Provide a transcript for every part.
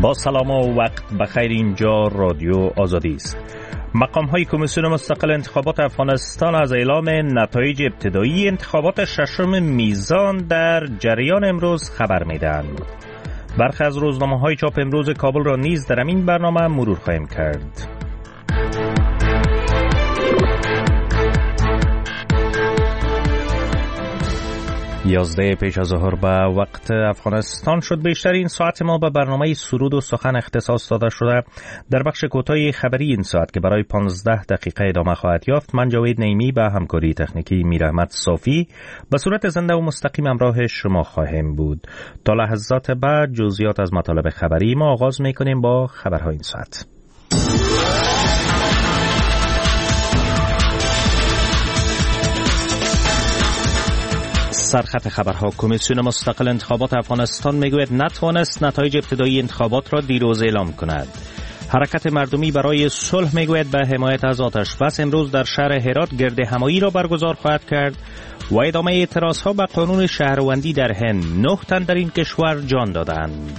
با سلام و وقت بخیر. اینجا رادیو آزادی است. مقام‌های کمیسیون مستقل انتخابات افغانستان از اعلام نتایج ابتدایی انتخابات ششم میزان در جریان امروز خبر می‌دهند. برخی از روزنامه‌های چاپ امروز کابل را نیز در این برنامه مرور خواهیم کرد. 11 پیش از ظهر به وقت افغانستان شد. بیشتر این ساعت ما به برنامه سرود و سخن اختصاص داده شده. در بخش کوتاه خبری این ساعت که برای 15 دقیقه ادامه خواهد یافت، من جاوید نیمی به همکاری تکنیکی میراحمد صافی به صورت زنده و مستقیم همراه شما خواهیم بود. تا لحظات بعد جزئیات از مطالب خبری ما آغاز میکنیم با خبرهای این ساعت. سرخط خبرها: کمیسیون مستقل انتخابات افغانستان میگوید نتوانست نتایج ابتدایی انتخابات را دیروز اعلام کند. حرکت مردمی برای صلح میگوید به حمایت از آتش بس امروز در شهر هرات گرد همایی را برگزار خواهد کرد و ادامه اعتراضها به قانون شهروندی در هند. 9 تن در این کشور جان دادند.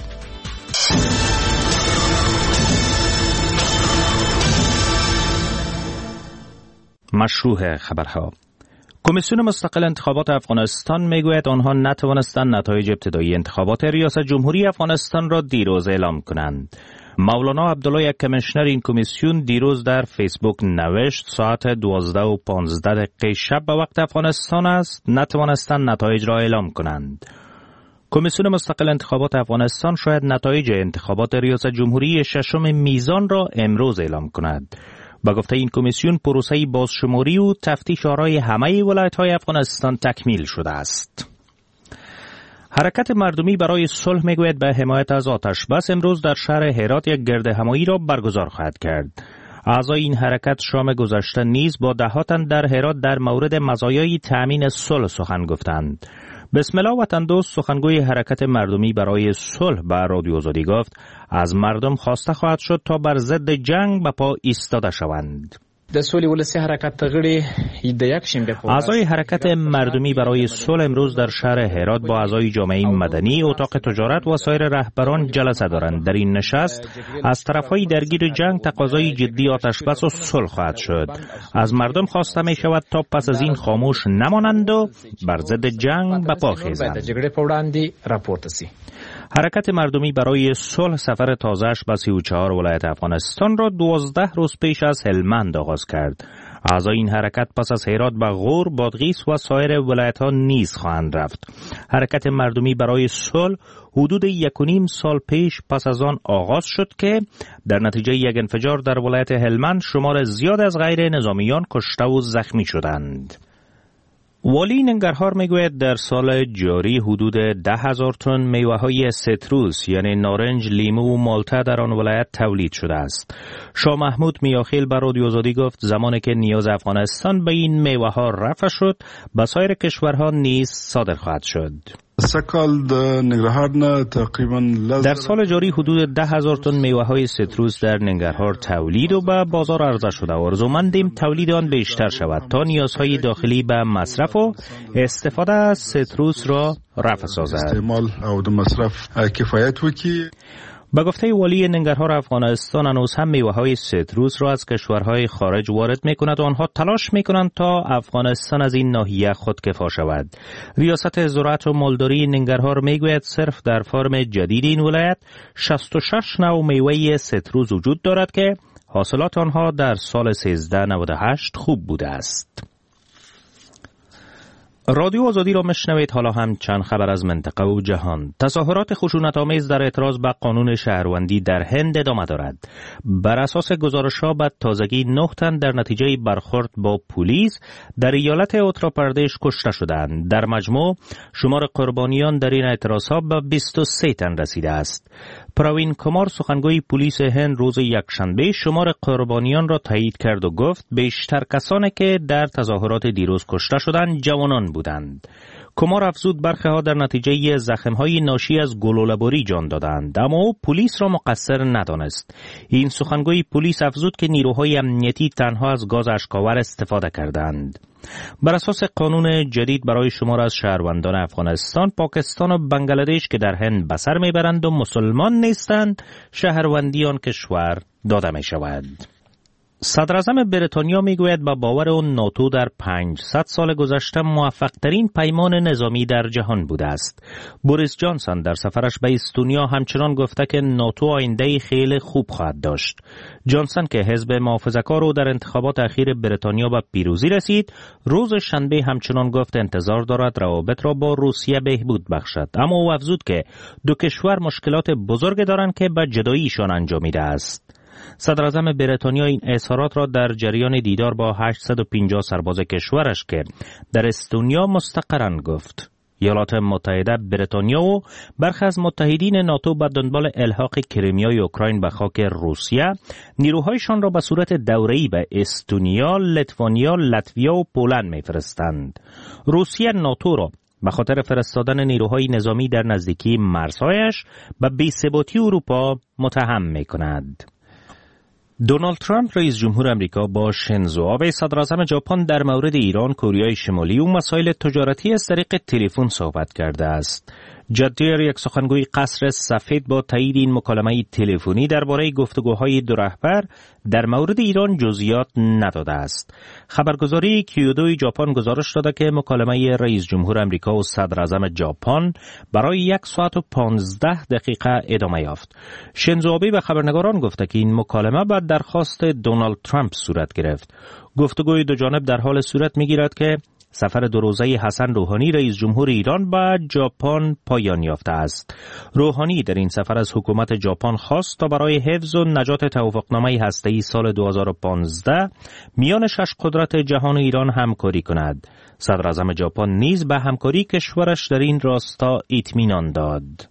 مشروع خبرها: کمیسیون مستقل انتخابات افغانستان میگوید آنها نتوانستند نتایج ابتدایی انتخابات ریاست جمهوری افغانستان را دیروز اعلام کنند. مولانا عبدالله، یک کمیشنر این کمیسیون، دیروز در فیسبوک نوشت ساعت 12:15 شب به وقت افغانستان است نتوانستند نتایج را اعلام کنند. کمیسیون مستقل انتخابات افغانستان شاید نتایج انتخابات ریاست جمهوری ششم میزان را امروز اعلام کند. با گفته این کمیسیون پروسه بازشماری و تفتیش آرای همه ولایت‌های افغانستان تکمیل شده است. حرکت مردمی برای صلح میگوید به حمایت از آتش بس امروز در شهر هرات یک گرد همایی را برگزار خواهد کرد. اعضای این حرکت شام گذشته نیز با ده‌ها تن در هرات در مورد مزایای تأمین صلح سخن گفتند. بسم الله وطن دوست، سخنگوی حرکت مردمی برای صلح، به رادیو آزادی گفت از مردم خواسته خواهد شد تا بر ضد جنگ به پا ایستاده شوند. اعضای حرکت مردمی برای صلح امروز در شهر هرات با اعضای جامعه مدنی، اتاق تجارت و سایر رهبران جلسه دارند. در این نشست از طرفهای درگیر جنگ تقاضای جدی آتش بس و صلح خواهد شد. از مردم خواسته می شود تا پس از این خاموش نمانند و بر ضد جنگ به پا خیزند. حرکت مردمی برای صلح سفر تازه‌اش به 34 ولایت افغانستان را 12 روز پیش از هلمند آغاز کرد. اعضای این حرکت پس از هرات به غور، بادغیس و سایر ولایت‌ها نیز خواهند رفت. حرکت مردمی برای صلح حدود 1.5 سال پیش پس از آن آغاز شد که در نتیجه یک انفجار در ولایت هلمند شمار زیاد از غیر نظامیان کشته و زخمی شدند. والی ننگرهار میگوید در سال جاری حدود 10,000 تن میوه‌های سیتروس یعنی نارنج، لیمو و مالته در آن ولایت تولید شده است. شاه محمود میاخیل به رادیو آزادی گفت زمانی که نیاز افغانستان به این میوه‌ها رفع شد، به سایر کشورها نیز صادر خواهد شد. در سال جاری حدود 10,000 تن میوه‌های سیتروس در ننگرهار تولید و به بازار عرضه شده و آرزومندیم تولید آن بیشتر شود تا نیازهای داخلی به مصرف و استفاده از سیتروس را رفع سازد. به گفته والی ننگرهار افغانستان هنوز هم میوه‌های سیتروس را از کشورهای خارج وارد می‌کند و آنها تلاش می‌کنند تا افغانستان از این ناحیه خودکفا شود. ریاست زراعت و مالداری ننگرهار میگوید صرف در فرم جدید این ولایت 66 نوع میوه سیتروس وجود دارد که حاصلات آنها در سال 1398 خوب بوده است. رادیو آزادی را میشنوید. حالا هم چند خبر از منطقه و جهان. تظاهرات خشونت‌آمیز در اعتراض به قانون شهروندی در هند ادامه دارد. بر اساس گزارش‌ها به تازگی 9 تن در نتیجه برخورد با پلیس در ایالت اتر پردیش کشته شدند. در مجموع شمار قربانیان در این اعتراض‌ها به 23 تن رسیده است. پراوین کمار، سخنگوی پلیس هند، روز یکشنبه شمار قربانیان را تایید کرد و گفت بیشتر کسانی که در تظاهرات دیروز کشته شدند جوانان بودند. کمار افزود برخی ها در نتیجه زخم‌های ناشی از گلوله‌باری جان دادند، اما او پلیس را مقصر ندانست. این سخنگوی پلیس افزود که نیروهای امنیتی تنها از گاز اشک‌آور استفاده کردند. بر اساس قانون جدید برای شمار از شهروندان افغانستان، پاکستان و بنگلادش که در هند به سر میبرند و مسلمان نیستند، شهروندی آن کشور داده می شود. صدر اعظم بریتانیا میگوید با باور اون ناتو در 500 سال گذشته موفق ترین پیمان نظامی در جهان بوده است. بوریس جانسون در سفرش به استونیا همچنان گفته که ناتو آینده خیلی خوب خواهد داشت. جانسون که حزب محافظه‌کار او در انتخابات اخیر بریتانیا به پیروزی رسید، روز شنبه همچنان گفت انتظار دارد روابط را با روسیه بهبود بخشد، اما او افزود که دو کشور مشکلات بزرگ دارند که به جداییشان انجامیده است. صدر اعظم بریتانیا این اظهارات را در جریان دیدار با 850 سرباز کشورش که در استونیا مستقرن گفت. ایالات متحده، بریتانیا و برخی از متحدین ناتو به دنبال الحاق کریمیای اوکراین به خاک روسیه نیروهایشان را به صورت دوره‌ای به استونیا، لیتوانیا، لاتویا و پولند می‌فرستند. روسیه ناتو را به خاطر فرستادن نیروهای نظامی در نزدیکی مرزهایش به بی‌ثباتی اروپا متهم می‌کند. دونالد ترامپ رئیس جمهور امریکا با شینزو آبه صدر اعظم ژاپن در مورد ایران، کره شمالی و مسائل تجارتی از طریق تلفن صحبت کرده است. جادیر، یک سخنگوی قصر سفید، با تایید این مکالمه تلفنی درباره گفتگوهای دو رهبر در مورد ایران جزئیات نداده است. خبرگزاری کیودو ژاپن گزارش داده که مکالمه رئیس جمهور امریکا و صدر اعظم ژاپن برای 1 ساعت و 15 دقیقه ادامه یافت. شینزو آبه به خبرنگاران گفته که این مکالمه بعد درخواست دونالد ترامپ صورت گرفت. گفتگوی دو جانب در حال صورت می‌گیرد که سفر 2 روزه حسن روحانی رئیس جمهور ایران به ژاپن پایان یافته است. روحانی در این سفر از حکومت ژاپن خواست تا برای حفظ و نجات توافقنامه هسته‌ای سال 2015 میان 6 قدرت جهان و ایران همکاری کند. صدر اعظم ژاپن نیز به همکاری کشورش در این راستا اطمینان داد.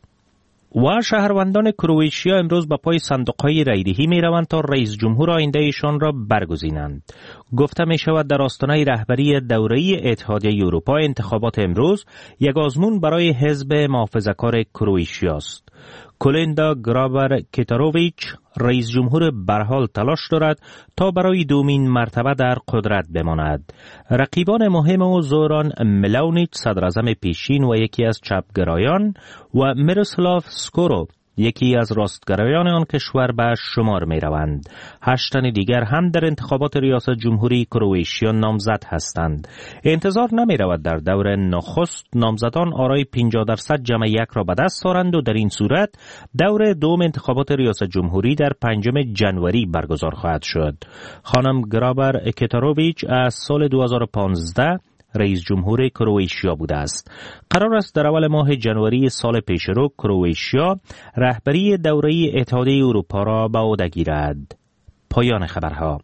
و شهروندان کرواتیا امروز به پای صندوق‌های رایدهی می‌روند تا رئیس جمهور آینده ایشان را برگزینند. گفته می‌شود در آستانه رهبری دوره‌ای اتحادیه اروپا انتخابات امروز یک آزمون برای حزب محافظه‌کار کرواتیا است. کولیندا گرابر کتاروویچ رئیس جمهور برحال تلاش دارد تا برای دومین مرتبه در قدرت بماند. رقیبان مهم او زوران ملونیچ صدر اعظم پیشین و یکی از چپگرایان و میروسلاو سکورو یکی از راستگرایان آن کشور به شمار می روند. 8 تن دیگر هم در انتخابات ریاست جمهوری کرواتیا نامزد هستند. انتظار نمی رود در دور نخست نامزدان آرای 50% جمع 1 را به دست آورند و در این صورت دور دوم انتخابات ریاست جمهوری در 5 ژانویه برگزار خواهد شد. خانم گرابر کتاروویچ از سال 2015 رئیس جمهور کرواتیا بوده است. قرار است در اول ماه ژانویه سال پیشرو کرواتیا رهبری دوره اتحادیه اروپا را به عهده گیرد. پایان خبرها.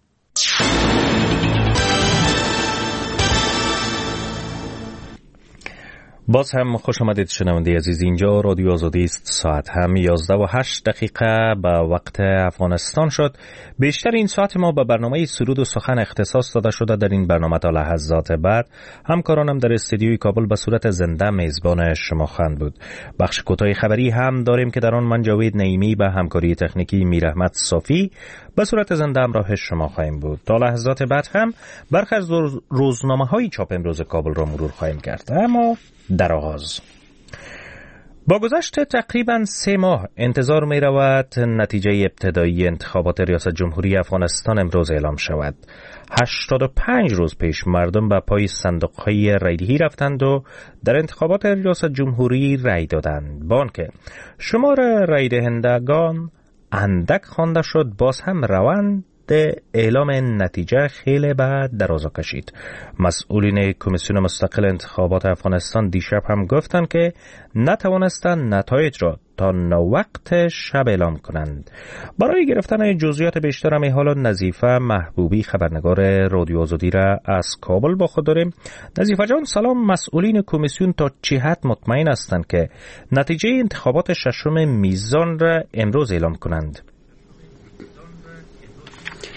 باز هم خوش آمدید شنونده عزیز، اینجا رادیو آزادی است. ساعت هم 11:08 به وقت افغانستان شد. بیشتر این ساعت ما به برنامه سرود و سخن اختصاص داده شده. در این برنامه تا لحظات بعد همکارانم در استودیوی کابل به صورت زنده میزبان شما خواهند بود. بخش کوتاه خبری هم داریم که در آن من جاوید نعیمی به همکاری تکنیکی میراحمد صافی به صورت زنده همراه شما خواهیم بود. تا لحظات بعد هم برخی از روزنامه‌های چاپ امروز کابل را مرور خواهیم کرد. اما در آغاز با گذشت تقریباً 3 ماه انتظار می رود نتیجه ابتدایی انتخابات ریاست جمهوری افغانستان امروز اعلام شود. 85 روز پیش مردم به پای صندوق‌های رایدهی رفتند و در انتخابات ریاست جمهوری رای دادند. با آنکه شمار رای دهندگان اندک خوانده شد، باز هم روند اعلام نتیجه خیلی به دراز کشید. مسئولین کمیسیون مستقل انتخابات افغانستان دیشب هم گفتند که نتوانستند نتایج را تا وقت شب اعلام کنند. برای گرفتن جزئیات بیشتر می حالا نظیفه محبوبی خبرنگار رادیو آزادی را از کابل با خود داریم. نظیفه جان سلام. مسئولین کمیسیون تا چه حد مطمئن هستند که نتیجه انتخابات 6 میزان را امروز اعلام کنند؟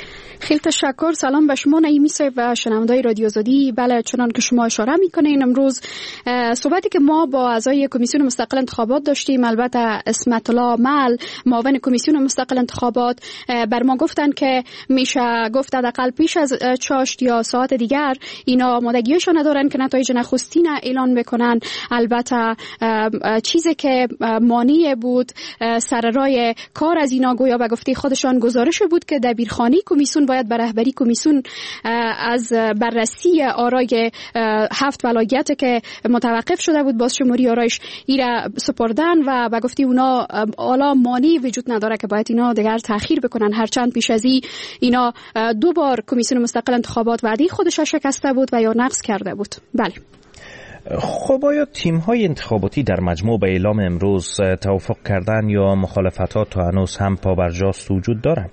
خیلی تشکر. سلام به شما نعیمی صاحب و شنوندای رادیو آزادی. بله، چنان که شما اشاره میکنین، امروز صحبتی که ما با اعضای کمیسیون مستقل انتخابات داشتیم، البته اسمت الله مل معاون کمیسیون مستقل انتخابات بر ما گفتن که میشه گفت حداقل پیش از چاشت یا ساعت دیگر اینا آمادگیشون ندارن که نتایج نخستین اعلان بکنن. البته چیزی که مانع بود سر راه کار از اینا گویا به گفته خودشان گزارش بود که دبیرخانه کمیسیون باید به رهبری کمیسیون از بررسی آرای 7 ولایت که متوقف شده بود بازشماری آرایش ایرا سپردن و به گفته اونا حالا مانع وجود نداره که باید اینا دیگر تأخیر بکنن، هرچند پیش از اینا 2 بار کمیسیون مستقل انتخابات وعده خودش شکسته بود و یا نقض کرده بود. بله. خب آیا تیم‌های انتخاباتی در مجموع به اعلام امروز توافق کردن یا مخالفتات تا هنوز هم پابرجاست وجود دارند؟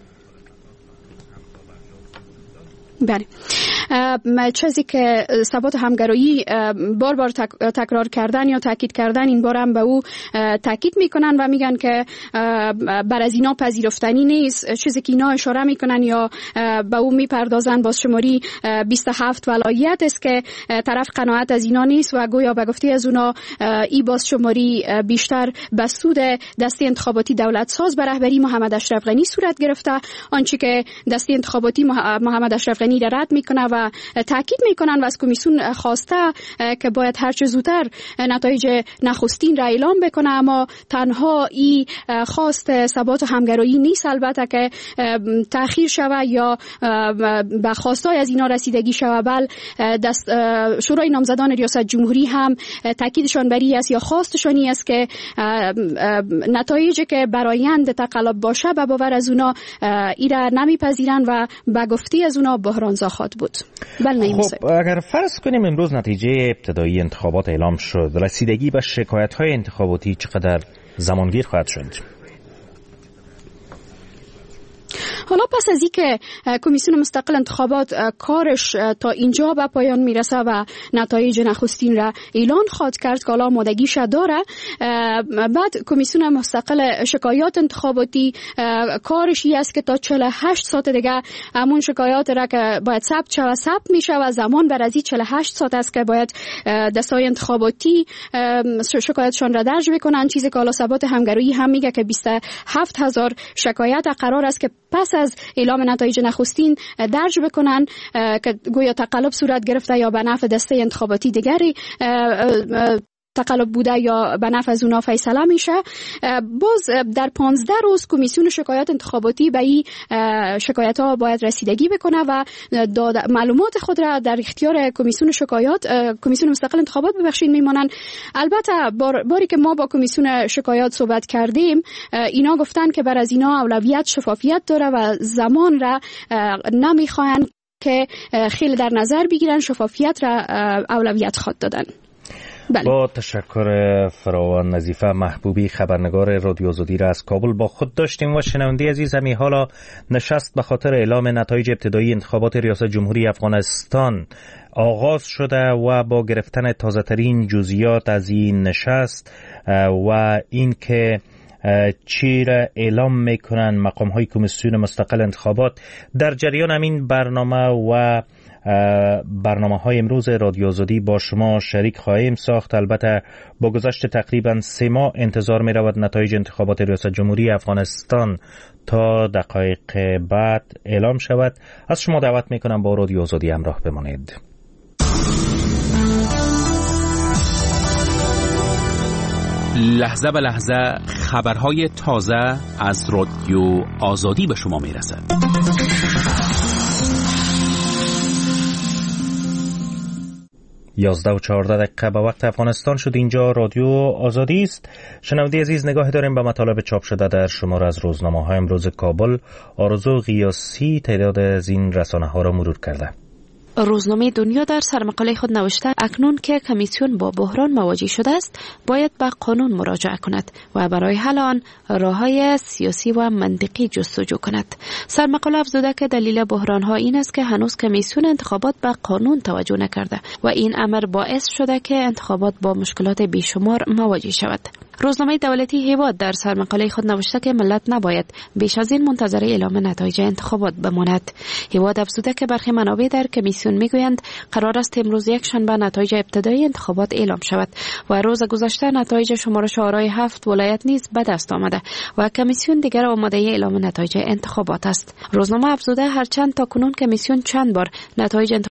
بله، چیزی که ثبات همگرایی بار بار تکرار کردن یا تاکید کردن، این بار هم به او تاکید میکنن و میگن که بر از اینا پذیرفتنی نیست. چیزی که اینا اشاره میکنن یا به او میپردازن بازشماری 27 ولایت است که طرف قناعت از اینا نیست و گویا به گفته از اونا ای بازشماری بیشتر به سود دسته انتخاباتی دولت ساز به رهبری محمد اشرف غنی صورت گرفته. آنچه که دسته انتخاباتی محمد اشرف غنی رد میکنه و تاکید میکنن و از کمیسیون خواسته که باید هر چه زودتر نتایج نخستین را اعلام بکنه، اما تنها این خواست ثبات و همگرایی نیست، البته که تأخیر شوه یا به خواستای از اینا رسیدگی شوه، بل شورای نامزدان ریاست جمهوری هم تاکیدشان بری است یا خواستشانی است که نتایجی که برآیند تقلب باشه به باور از اونا ایرا نمیپذیرن و به گفته از اونا بحرانزا خواهد بود. خب اگر فرض کنیم امروز نتیجه ابتدایی انتخابات اعلام شد، رسیدگی به شکایت‌های انتخاباتی چقدر زمانگیر خواهد شد؟ حالا پس از اینکه کمیسیون مستقل انتخابات کارش تا اینجا به پایان میرسه و نتایج نخستین را اعلان خواهد کرد که حالا آمادگیش داره، بعد کمیسیون مستقل شکایات انتخاباتی کارش است که تا 48 ساعت دیگه همون شکایات را که باید ثبت شود ثبت میشه و زمان بر از 48 ساعت است که باید دستای انتخاباتی شکایتشان را درج بکنن. چیزی که حالا ثبات همگرایی هم میگه که 27000 شکایت قرار است که پس از اعلام نتایج نخستین درج بکنن که گویا تقلب صورت گرفته یا به نفع دسته انتخاباتی دیگری تقلب بوده یا به نفع از اونا فیصله میشه. باز در 15 روز کمیسیون شکایات انتخاباتی به این شکایت ها باید رسیدگی بکنه و معلومات خود را در اختیار کمیسیون کمیسیون مستقل انتخابات میمانن. البته باری که ما با کمیسیون شکایات صحبت کردیم، اینا گفتن که بر از اینا اولویت شفافیت داره و زمان را نمیخواهند که خیلی در نظر بگیرن، شفافیت را اولویت خود دادن. بله. با تشکر فراوان. نظیفه محبوبی خبرنگار رادیو آزادی را از کابل با خود داشتیم. و شنونده عزیز، همی حالا نشست به خاطر اعلام نتایج ابتدایی انتخابات ریاست جمهوری افغانستان آغاز شده و با گرفتن تازه ترین جزئیات از این نشست و این که چی را اعلام میکنن مقام های کمیسیون مستقل انتخابات، در جریان همین برنامه و برنامه های امروز رادیو آزادی با شما شریک خواهیم ساخت. البته با گذشت تقریبا 3 ماه انتظار می رود نتایج انتخابات ریاست جمهوری افغانستان تا دقایق بعد اعلام شود. از شما دعوت می کنم با رادیو آزادی همراه بمانید. لحظه به لحظه خبرهای تازه از رادیو آزادی به شما می رسد. 11:14 به وقت افغانستان شد. اینجا رادیو آزادی است. شنونده عزیز، نگاه داریم به مطالب چاپ شده در شماره از روزنامه‌های امروز کابل. آرزو قیاسی تعداد از این رسانه‌ها را مرور کرده. روزنامه دنیا در سرمقاله خود نوشته اکنون که کمیسیون با بحران مواجه شده است باید به قانون مراجعه کند و برای حل آن راه‌های سیاسی و منطقی جستجو کند. سرمقاله افزوده که دلیل بحران ها این است که هنوز کمیسیون انتخابات به قانون توجه نکرده و این امر باعث شده که انتخابات با مشکلات بیشمار مواجه شود. روزنامه دولتی هیواد در سرمقاله خود نوشته که ملت نباید بیش از این منتظر اعلام نتایج انتخابات بماند. هیواد افزوده که برخی منابع در کمیسیون میگویند قرار است امروز یک شنبه نتایج ابتدایی انتخابات اعلام شود و روز گذشته نتایج شمارش آرای 7 ولایت نیز به دست آمده و کمیسیون دیگر آماده اعلام نتایج انتخابات است. روزنامه افزوده هرچند تاکنون کمیسیون چند بار نتایج